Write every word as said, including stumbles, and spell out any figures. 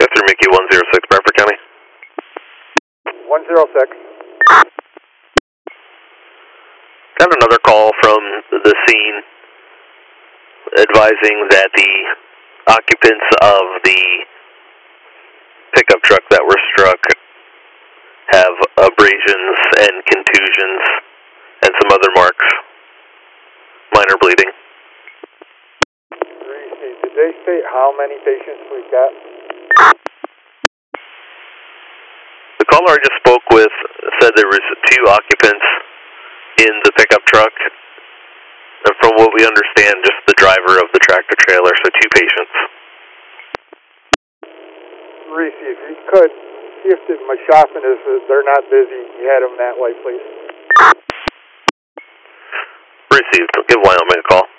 five three Mickey one zero six, Bradford County. one zero six. Got another call from the scene advising that the occupants of the pickup truck that were struck have abrasions and contusions and some other marks. Minor bleeding. Did they state how many patients we've got? The caller I just spoke with said there was two occupants in the pickup truck. And from what we understand, just the driver of the tractor trailer, so two patients. Reese, if you could, see if the Mashafin is, they're not busy. You had them that way, please. Received. Give Wyoming a call.